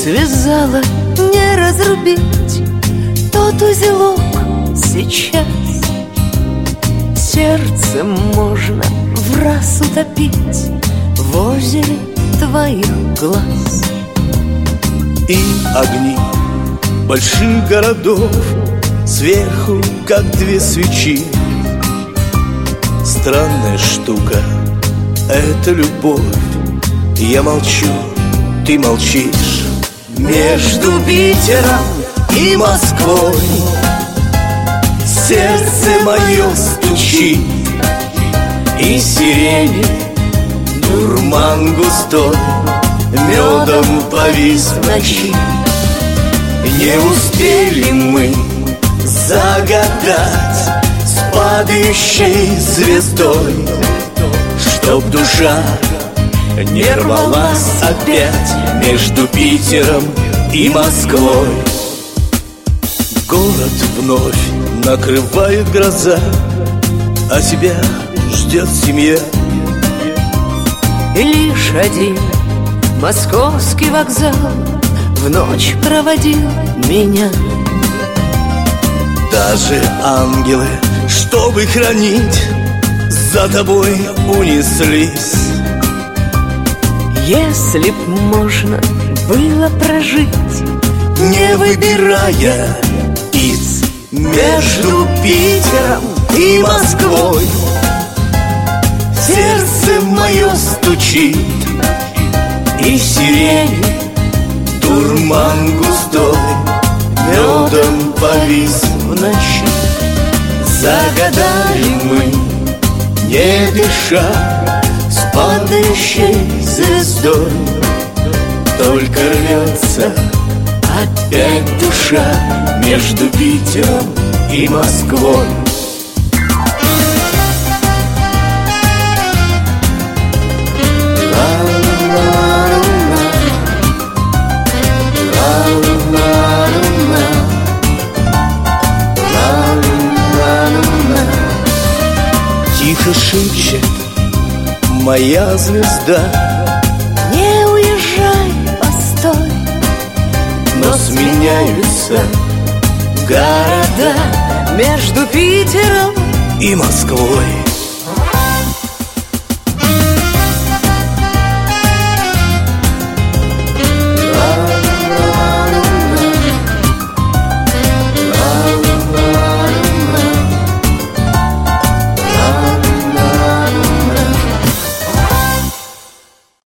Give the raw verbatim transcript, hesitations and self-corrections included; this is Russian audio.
связала, не разрубить тот узелок сейчас. Сердце можно в раз утопить в озере твоих глаз. И огни больших городов сверху, как две свечи. Странная штука — это любовь. Я молчу, ты молчишь. Между Питером и Москвой сердце мое стучит, и сирени дурман густой медом повис в ночи. Не успели мы загадать с падающей звездой, чтоб душа не рвалась опять между Питером и Москвой. Город вновь накрывает гроза, а тебя ждет семья. И лишь один московский вокзал в ночь проводил меня. Даже ангелы, чтобы хранить, за тобой унеслись. Если б можно было прожить, не выбирая из между Питером и Москвой, сердце мое стучит, и сирени дурман густой медом повис в ночи. Загадали мы, не дыша, с падающей звездой, только рвется опять душа между Питером и Москвой. Тихо шепчет моя звезда: не уезжай, постой. Но сменяются города между Питером и Москвой.